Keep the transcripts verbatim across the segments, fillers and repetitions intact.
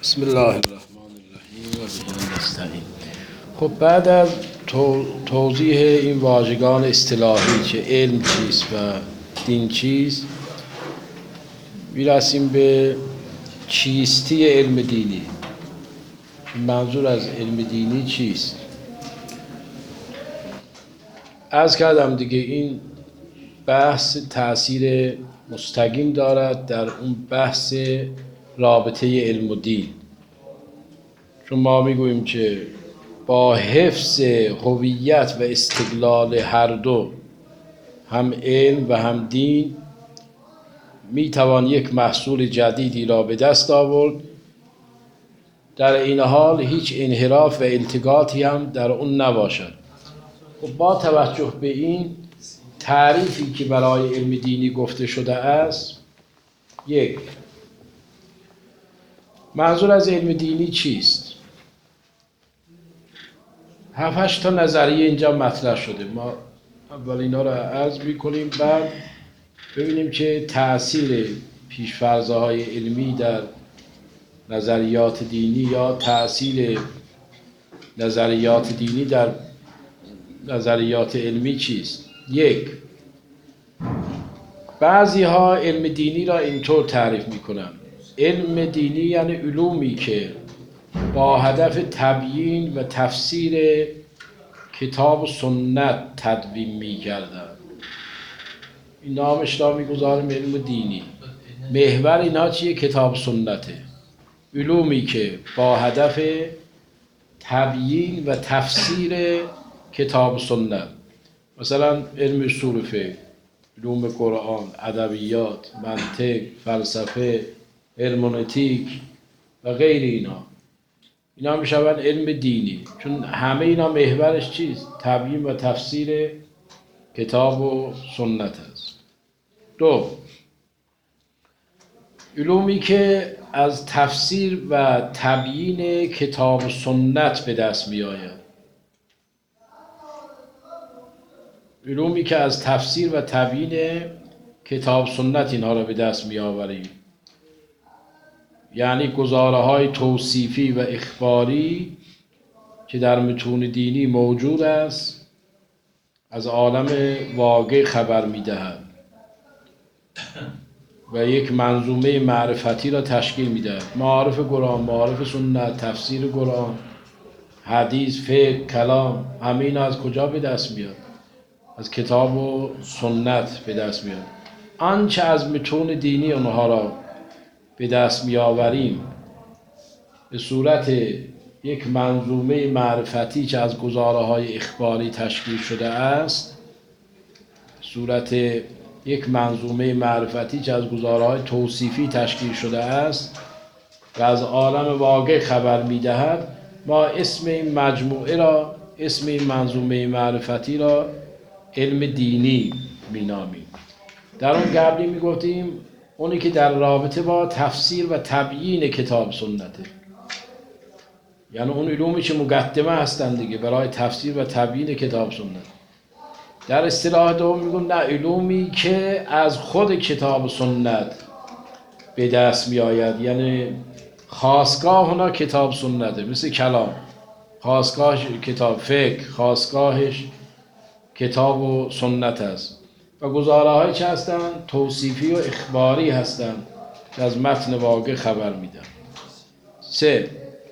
بسم الله الرحمن الرحیم و به نستعین. خب بعد از توضیح این واژگان اصطلاحی که علم چیست و دین چیست، میرسیم به چیستی علم دینی. منظور از علم دینی چیست؟ عرض کردم دیگه این بحث تأثیر مستقیم دارد در اون بحث رابطه علم و دین، چون ما میگوییم که با حفظ هویت و استقلال هر دو، هم علم و هم دین، میتوان یک محصول جدیدی را به دست آورد. در این حال هیچ انحراف و التقاطی هم در اون نباشد. خب با توجه به این تعریفی که برای علم دینی گفته شده است، یک، منظور از علم دینی چیست؟ هفت هشت تا نظریه اینجا مطرح شده. ما اول اینا رو عرض میکنیم، بعد ببینیم که تأثیر پیش‌فرض‌های های علمی در نظریات دینی یا تأثیر نظریات دینی در نظریات علمی چیست. یک، بعضی ها علم دینی را اینطور تعریف میکنن: علم دینی یعنی علومی که با هدف تبیین و تفسیر کتاب و سنت تدوین می‌گردند. این نامش را می‌گذاریم علم دینی. محور اینا چیه؟ کتاب و سنته. علومی که با هدف تبیین و تفسیر کتاب و سنت، مثلا علم اصول فقه، علوم قرآن، ادبیات، منطق، فلسفه، هرمنوتیک و غیر اینا، اینا میشوند علم دینی، چون همه اینا محورش چیست؟ تبیین و تفسیر کتاب و سنت است. دو، علومی که از تفسیر و تبیین کتاب و سنت به دست می آید. علومی که از تفسیر و تبیین کتاب و سنت اینها را به دست می آوریم، یعنی گزاره های توصیفی و اخباری که در متون دینی موجود است، از عالم واقع خبر می دهد و یک منظومه معرفتی را تشکیل می دهد. معارف قرآن، معارف سنت، تفسیر قرآن، حدیث، فقه، کلام، همه اینا از کجا به دست میاد؟ از کتاب و سنت به دست میاد. آنچه از متون دینی اونها را به دست می آوریم به صورت یک منظومه معرفتی که از گزاره های اخباری تشکیل شده است، صورت یک منظومه معرفتی که از گزاره های توصیفی تشکیل شده است و از عالم واقع خبر می دهد، ما اسم این مجموعه را، اسم این منظومه معرفتی را علم دینی می نامیم. در اون قبلی می گفتیم اونی که در رابطه با تفسیر و تبیین کتاب سنته، یعنی اون علومی که مقدمه هستند دیگه برای تفسیر و تبیین کتاب سنت. در اصطلاح دوم میگن نه، علومی که از خود کتاب سنت به دست می آید، یعنی خاصگاه اونا کتاب سنته، مثل کلام خاصگاهش کتاب، فقه خاصگاهش کتاب و سنت است، و گزاره هایی که هستند توصیفی و اخباری هستند که از متن واقع خبر میدن. سه،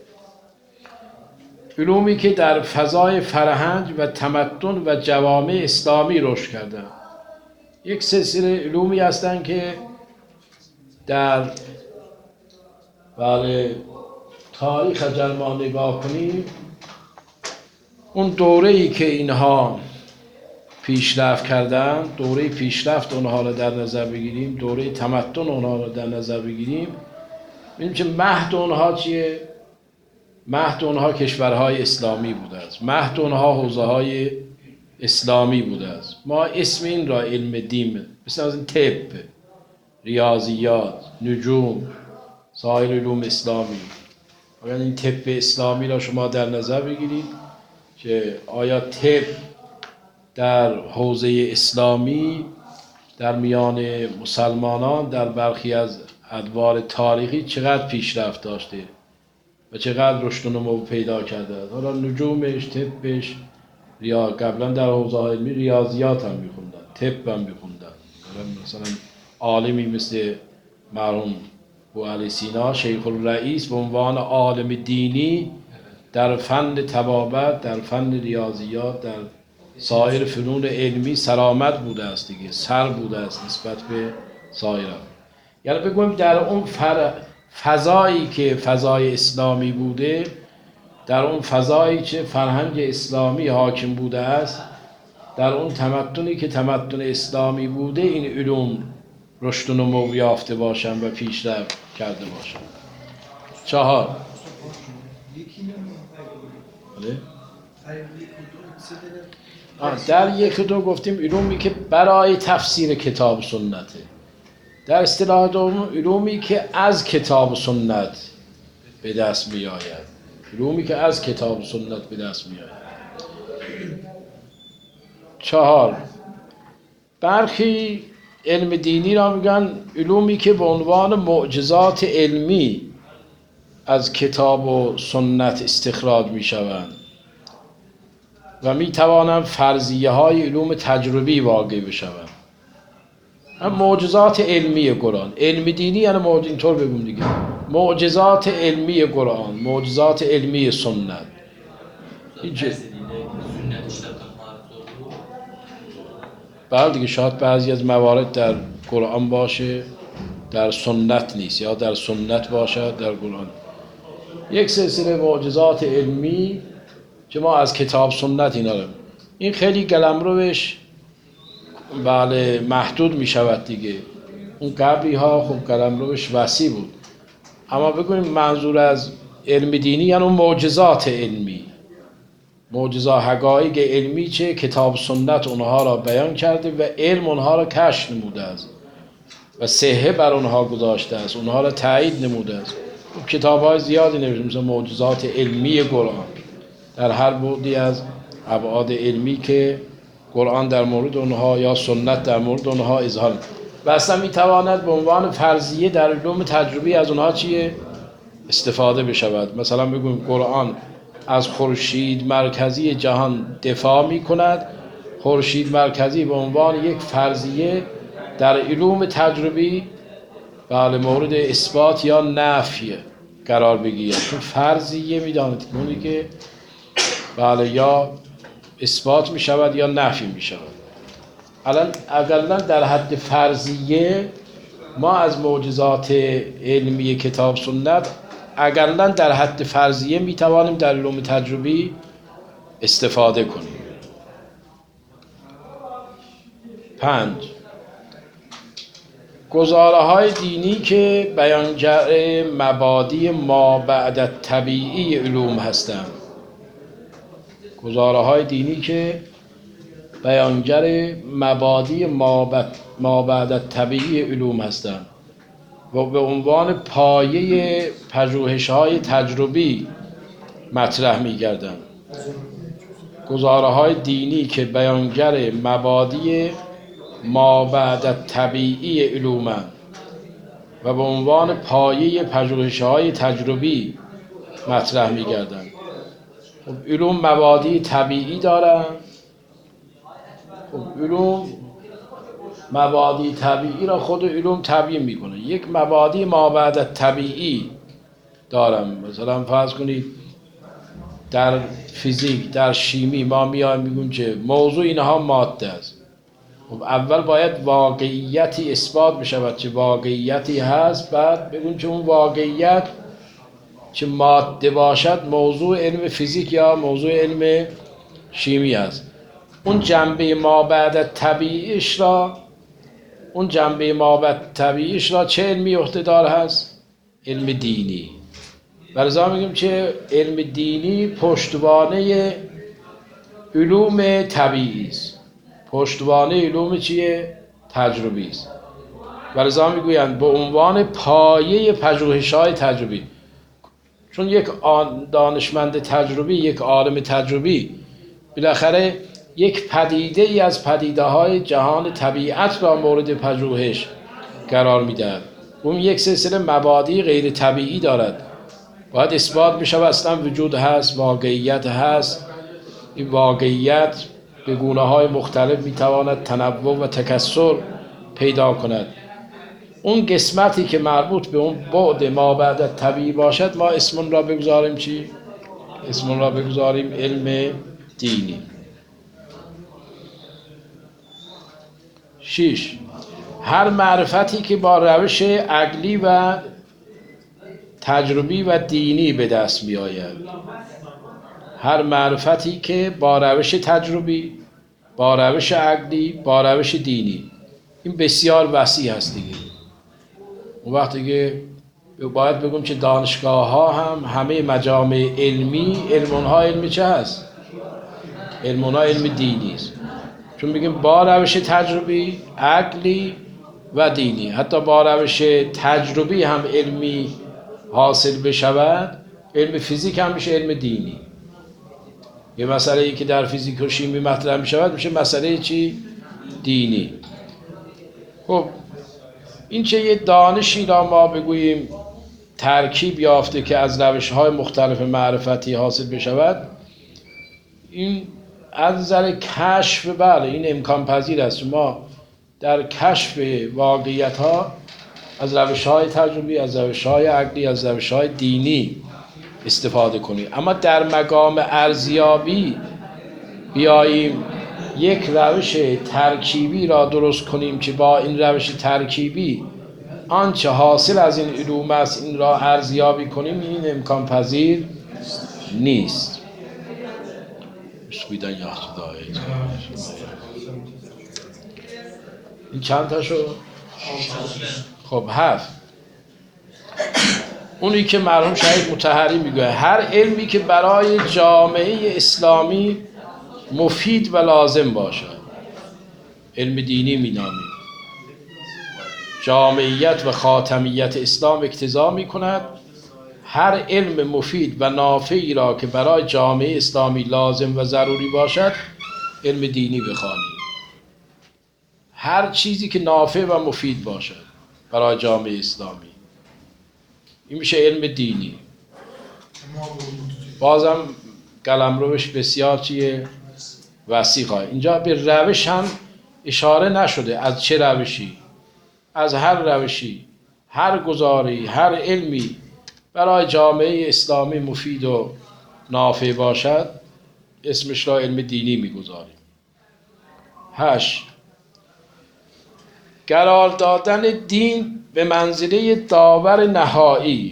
علومی که در فضای فرهنگ و تمدن و جوامع اسلامی رشد کردند. یک سلسله علومی هستند که در بله تاریخ اگر ما نگاه کنیم، اون دوره‌ای که اینها پیشرفت کردن، دوره پیشرفت اونها رو در نظر بگیریم، دوره تمدن اونها رو در نظر بگیریم، ببینیم که مهد اونها چیه؟ مهد اونها کشورهای اسلامی بوده است، مهد اونها حوزه های اسلامی بوده است. ما اسم این را علم دین، مثل از این طب، ریاضیات، نجوم، سایر علوم اسلامی، اگر این طب اسلامی را شما در نظر بگیرید که آیا طب در حوزه اسلامی در میان مسلمانان در برخی از ادوار تاریخی چقدر پیشرفت داشته و چقدر رشد و نمو پیدا کرده است. حالا نجومش، طبش، ریا قبلا در حوزه علمی ریاضیات هم میخوندن، طب هم میخوندن. مثلا عالمی مثل مرحوم بوعلی سینا شیخ الرئیس به عنوان عالم دینی در فن طبابت، در فن ریاضیات، در سایر فنون علمی سرآمد بوده است دیگه، سر بوده است نسبت به سایر. یعنی بگویم در اون فر... فضایی که فضای اسلامی بوده، در اون فضایی که فرهنگ اسلامی حاکم بوده است، در اون تمدنی که تمدن اسلامی بوده، این علوم رشد و نمو یافته باشند و پیشرفت کرده باشند. چهار در یک و دو گفتیم علومی که برای تفسیر کتاب و سنته. در اصطلاح دوم علومی که از کتاب و سنت به دست می آید. علومی که از کتاب و سنت به دست می آید. چهار، برخی علم دینی را میگن علومی که به عنوان معجزات علمی از کتاب و سنت استخراج می شوند و می توانند فرضیه های علوم تجربی واقع بشوند. هم معجزات علمی قرآن، علم دینی یعنی معجز، اینطور بگم دیگه، معجزات علمی قرآن، معجزات علمی سنت. هیچ بعد دیگه شاید بعضی از موارد در قرآن باشه در سنت نیست، یا در سنت باشد در قرآن. یک سلسله معجزات علمی که ما از کتاب سنت اینا رو، این خیلی قلمروش بله محدود می شود دیگه. اون قبلی ها خب قلمروش وسیع بود، اما بگویم منظور از علم دینی یعنی اون معجزات علمی، معجزات حقایق علمی چه کتاب سنت اونها را بیان کرده و علم اونها را کشف نموده است و صحه بر اونها گذاشته است، اونها را تایید نموده است. کتاب های زیادی نوشته مثل معجزات علمی قرآن در هر بعدی از ابعاد علمی که قرآن در مورد اونها یا سنت در مورد اونها اظهار و اصلا میتواند به عنوان فرضیه در علوم تجربی از اونها چیه استفاده بشود. مثلا بگویم قرآن از خورشید مرکزی جهان دفاع میکند، خورشید مرکزی به عنوان یک فرضیه در علوم تجربی بله مورد اثبات یا نفی قرار بگیرد. چون فرضیه میدانید اونی که بله یا اثبات می شود یا نفی می شود. الان اقلا در حد فرضیه ما از معجزات علمی کتاب سنت اقلا در حد فرضیه می توانیم در علوم تجربی استفاده کنیم. پنج، گزاره های دینی که بیانگر مبادی ما بعد طبیعی علوم هستند. گزاره های دینی که بیانگر مبادی ما بعد طبیعی علوم هستند و به عنوان پایه پژوهش های تجربی مطرح می گردند. گزاره های دینی که بیانگر مبادی ما بعد طبیعی علومند و به عنوان پایه پژوهش های تجربی مطرح می گردند. خب علوم مبادی طبیعی دارن. خب علوم مبادی طبیعی را خود علوم تبیین میکنه. یک مبادی ما بعد طبیعی دارم. مثلا فرض کنید در فیزیک، در شیمی ما میایم میگیم که موضوع اینها ماده است. خب اول باید واقعیتی اثبات بشود که واقعیتی هست، بعد بگیم که اون واقعیت که ماده باشد موضوع علم فیزیک یا موضوع علم شیمی است. اون جنبه ما بعد طبیعیش را اون جنبه ما بعد طبیعیش را چه علمی عهده‌دار هست؟ علم دینی. برای میگیم که علم دینی پشتوانه علوم طبیعی است. پشتوانه علوم چیه؟ تجربی است. برای میگویند به عنوان پایه پژوهش‌های تجربی. چون یک دانشمند تجربی، یک عالم تجربی بالاخره یک پدیده ای از پدیده های جهان طبیعت را مورد پژوهش قرار می‌دهد. اون یک سلسله مبادی غیر طبیعی دارد باید اثبات بشه اصلا وجود هست، واقعیت هست. این واقعیت به گونه های مختلف میتواند تنوع و تکثر پیدا کند. اون قسمتی که مربوط به اون بعد ما بعد طبیعی باشد ما اسم را بگذاریم چی؟ اسم را بگذاریم علم دینی. شش، هر معرفتی که با روش عقلی و تجربی و دینی به دست می آید. هر معرفتی که با روش تجربی، با روش عقلی، با روش دینی، این بسیار وسیع هست دیگه. اون وقتی که باید بگم که دانشگاه ها هم همه مجامع علمی، علم اونها علمی چه هست؟ علم اونها علم دینی است. چون میگیم با روش تجربی، عقلی و دینی. حتی با روش تجربی هم علمی حاصل بشود، علم فیزیک هم میشه علم دینی. یه مسئله ای که در فیزیک و شیمی مطرح میشود میشه مسئله چی؟ دینی. خب این چه یه دانشی را ما بگوییم ترکیب یافته که از روش‌های مختلف معرفتی حاصل بشود، این از نظر کشف بله این امکان پذیر است. ما در کشف واقعیت‌ها از روش‌های تجربی، از روش‌های عقلی، از روش‌های دینی استفاده کنیم. اما در مقام ارزیابی بیاییم یک روش ترکیبی را درست کنیم که با این روش ترکیبی آنچه حاصل از این علوم است این را ارزیابی کنیم، این امکان پذیر نیست. این چند تا شد؟ خب هفت. اونی که مرحوم شهید مطهری میگه هر علمی که برای جامعه اسلامی مفید و لازم باشد، علم دینی مینامید. جامعیت و خاتمیت اسلام اقتضا میکند هر علم مفید و نافعی را که برای جامعه اسلامی لازم و ضروری باشد علم دینی بخوانید. هر چیزی که نافع و مفید باشد برای جامعه اسلامی، این میشه علم دینی. بازم قلمروش بسیار چیه؟ وسیع. اینجا به روش هم اشاره نشده. از چه روشی؟ از هر روشی، هر گزاری، هر علمی برای جامعه اسلامی مفید و نافع باشد اسمش را علم دینی میگذاریم. هشت، قرار دادن دین به منزله داور نهایی.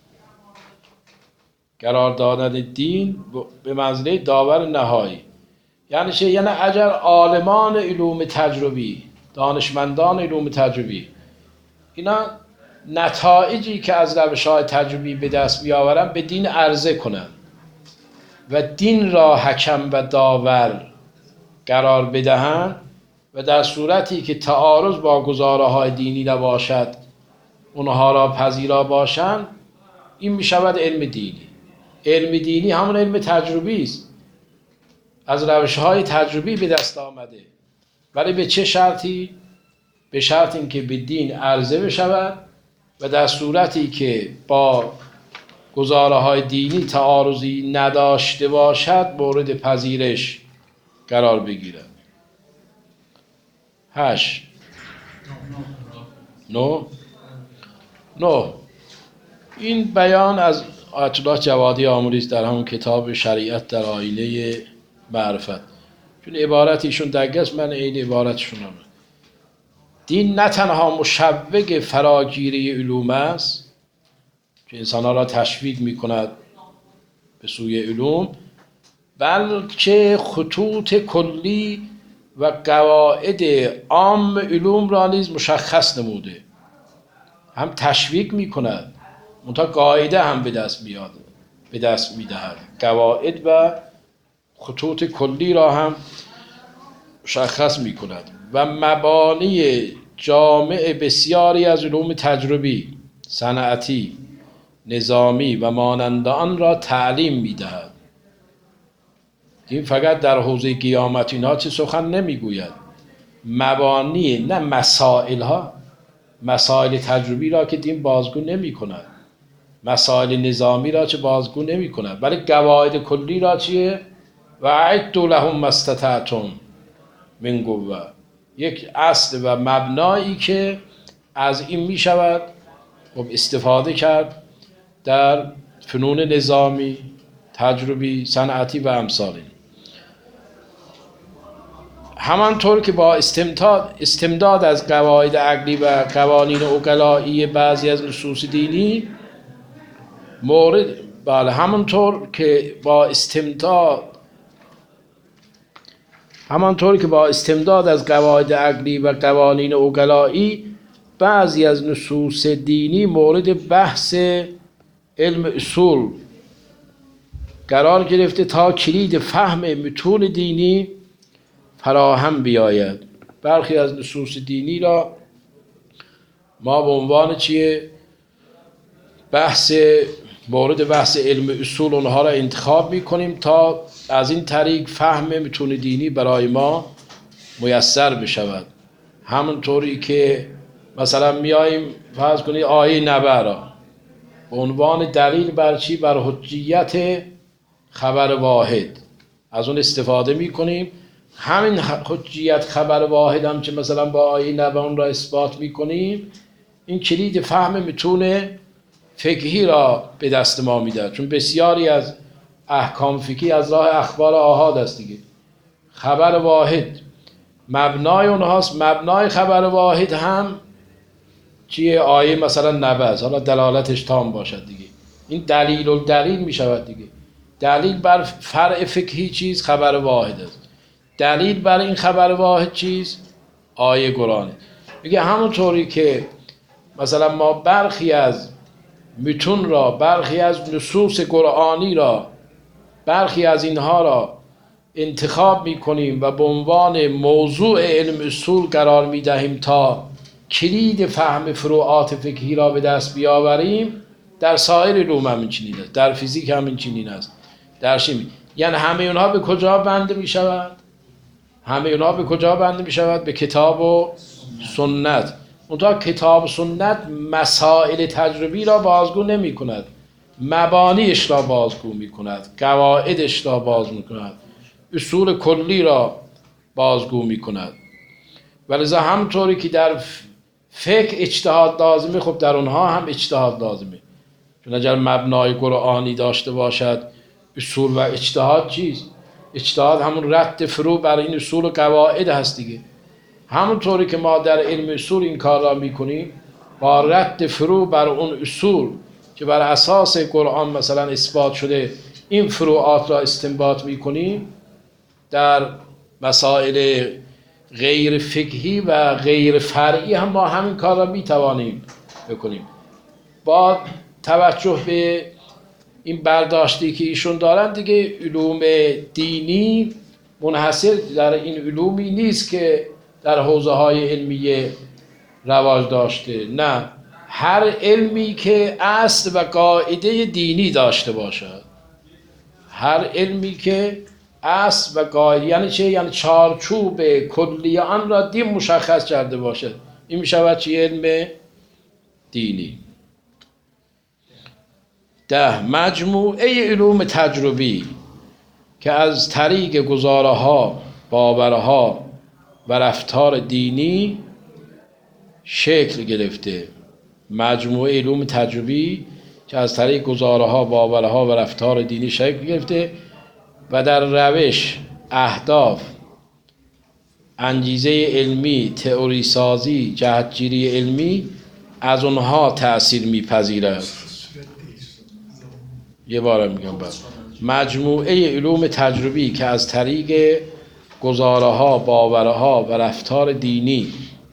قرار دادن دین به منزله داور نهایی یعنی چه؟ یعنی اگر عالمان علوم تجربی، دانشمندان علوم تجربی، اینا نتایجی که از روش‌های تجربی به دست بیاورن به دین عرضه کنن و دین را حکم و داور قرار بدهند و در صورتی که تعارض با گزاره‌های دینی نباشد اونها را پذیرا باشند، این میشود علم دینی. علم دینی همون علم تجربی است، از روش‌های تجربی به دست آمده، ولی به چه شرطی؟ به شرط اینکه به دین عرضه بشود و در صورتی که با گزاره‌های دینی تعارضی نداشته باشد مورد پذیرش قرار بگیرد. هشت. نو نو این بیان از آیت الله جوادی آموری است در همون کتاب شریعت در آینه معرفت. چون عبارتیشون دقیقه من این عبارتشون هم دین نه تنها مشوق فراگیری علوم است که انسان‌ها را تشویق می‌کند به سوی علوم، بلکه خطوط کلی و قواعد عام علوم را نیز مشخص نموده. هم تشویق می‌کند، منتها قاعده هم به دست میاد، به دست می‌دهد. قواعد و خطوط کلی را هم مشخص می‌کند و مبانی جامع بسیاری از علوم تجربی، صنعتی، نظامی و مانند آن را تعلیم می‌دهد. این فقط در حوزه قیامت اینها چه سخن نمیگوید، مبانی نه مسائل ها، مسائل تجربی را که دین بازگو نمی کند، مسائل نظامی را چه بازگو نمی کند، ولی قواعد کلی را چیه؟ و اعدوا لهم ما استطعتم من قوه، یک اصل و مبنایی که از این می شود استفاده کرد در فنون نظامی، تجربی، صنعتی و امثال این. همانطور که با استمداد استمداد از قواعد عقلی و قوانین عقلایی بعضی از نصوص دینی مورد بله همانطور که با استمداد همانطور که با استمداد از قواعد عقلی و قوانین عقلایی بعضی از نصوص دینی مورد بحث علم اصول قرار گرفته تا کلید فهم متون دینی فراهم بیاید. برخی از نصوص دینی را ما به عنوان چیه؟ بحث مورد بحث علم اصول اونها را انتخاب میکنیم تا از این طریق فهم متون دینی برای ما میسر بشود. همونطوری که مثلا میاییم فرض کنید آیه نبع را به عنوان دلیل بر چی؟ بر حجیت خبر واحد از اون استفاده میکنیم. همین حجیت خبر واحد هم که مثلا با آیه نبع اون را اثبات میکنیم، این کلید فهم متون فقهی را به دست ما میده، چون بسیاری از احکام فقهی از راه اخبار آحاد است دیگه. خبر واحد مبنای اونهاست، مبنای خبر واحد هم چیه؟ آیه مثلا نبع است، حالا دلالتش تام باشد دیگه، این دلیل و دلیل میشود دیگه. دلیل بر فرع فقهی چیز؟ خبر واحد است. دلیل بر این خبر واحد چیز؟ آیه قرآنه. میگه همونطوری که مثلا ما برخی از متون را، برخی از نصوص قرآنی را، برخی از اینها را انتخاب میکنیم و به عنوان موضوع علم اصول قرار میدهیم تا کلید فهم فروعات فقهی را به دست بیاوریم، در سایر علوم هم این چنین است، در فیزیک هم این چنین است، در شیمی. یعنی همه اونها به کجا بنده می شود؟ همه اونها به کجا بنده می شود؟ به کتاب و سنت. منتها کتاب و سنت مسائل تجربی را بازگو نمی کند، مبانیش را بازگو می کند، قواعدش را باز می کند، اصول کلی را بازگو می کند. ولذا همطوری که در فقه اجتهاد لازمه، خب در اونها هم اجتهاد لازمه، چون اگر مبنای قرآنی داشته باشد اصول و اجتهاد چیست؟ اجتهاد همون رد فرو بر این اصول و قواعد هست دیگه. همونطوری که ما در علم اصول این کار را میکنیم، با رد فرو بر اون اصول که بر اساس قرآن مثلا اثبات شده، این فروعات را استنباط میکنیم، در مسائل غیر فقهی و غیر فرعی هم ما همین کار را میتوانیم بکنیم. با توجه به این برداشتی که ایشون دارن دیگه، علوم دینی منحصر در این علومی نیست که در حوزه های علمیه رواج داشته، نه، هر علمی که اصل و قاعده دینی داشته باشد، هر علمی که اصل و قاعده، یعنی چه؟ یعنی چارچوب کلی آن را دین مشخص کرده باشد، این می شود چی؟ علم دینی. ده، مجموعه علوم تجربی که از طریق گزاره‌ها، باورها و رفتار دینی شکل گرفته. مجموعه علوم تجربی که از طریق گزاره‌ها، باورها و رفتار دینی شکل گرفته و در روش، اهداف، انگیزه علمی، تئوری سازی، جهتگیری علمی از اونها تأثیر میپذیرد. یه بار میگم بعد. مجموعه علوم تجربی که از طریق گزاره‌ها، باورها و رفتار دینی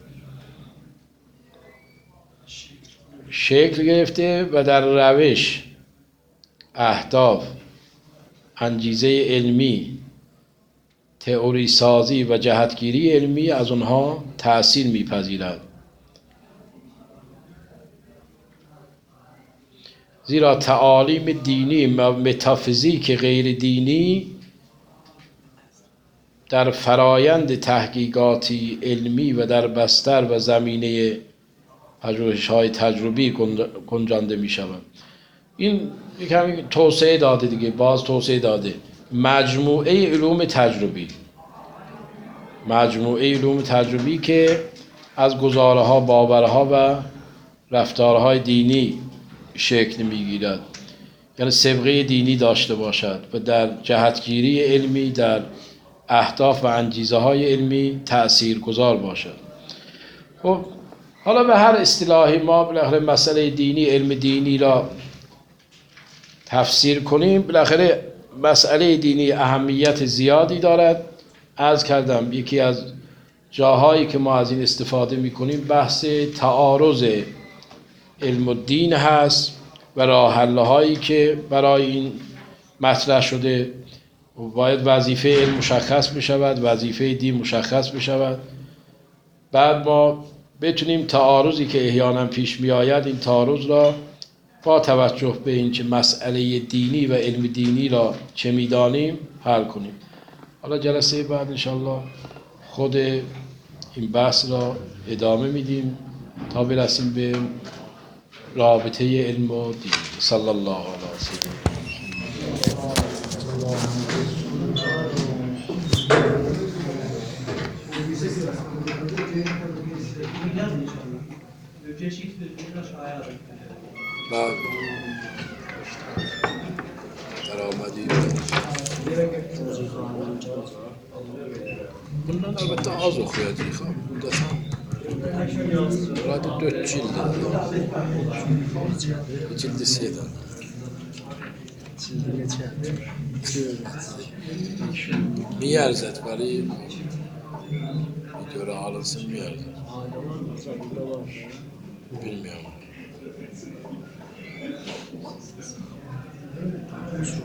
شکل گرفته و در روش، اهداف، انگیزه علمی، تئوری سازی و جهتگیری علمی از اونها تأثیر میپذیرد. زیرا تعالیم دینی و متافیزیک غیر دینی در فرایند تحقیقاتی علمی و در بستر و زمینه پژوهش‌های تجربی گنجانده می‌شوند. این یکمی توسعه داده دیگه، باز توسعه داده. مجموعه علوم تجربی، مجموعه علوم تجربی که از گزارها، باورها و رفتارهای دینی شکل میگیرد، یعنی سابقه دینی داشته باشد و در جهتگیری علمی در اهداف و انگیزه های علمی تأثیر گذار باشد. خب حالا به هر اصطلاحی ما بالاخره مسئله دینی، علم دینی را تفسیر کنیم، بالاخره مسئله دینی اهمیت زیادی دارد. عرض کردم یکی از جاهایی که ما از این استفاده میکنیم بحث تعارض علم و دین هست و راه حل هایی که برای این مطرح شده. باید وظیفه علم مشخص بشود، وظیفه دین مشخص بشود، بعد ما بتونیم تعارضی که احیانا پیش می آید این تعارض را با توجه به اینکه مسئله دینی و علم دینی را چه می‌دانیم حل کنیم. حالا جلسه بعد انشالله خود این بحث را ادامه میدیم تا برسیم به رابطه علم و دین. صلی الله علیه سیدنا. بعد درآمدی bundan elbette az okuyacağız ama bunda tam radyo dört cildi cildi seydan میارزد برای ویدیو را alınsın میارزد bilmiyorum.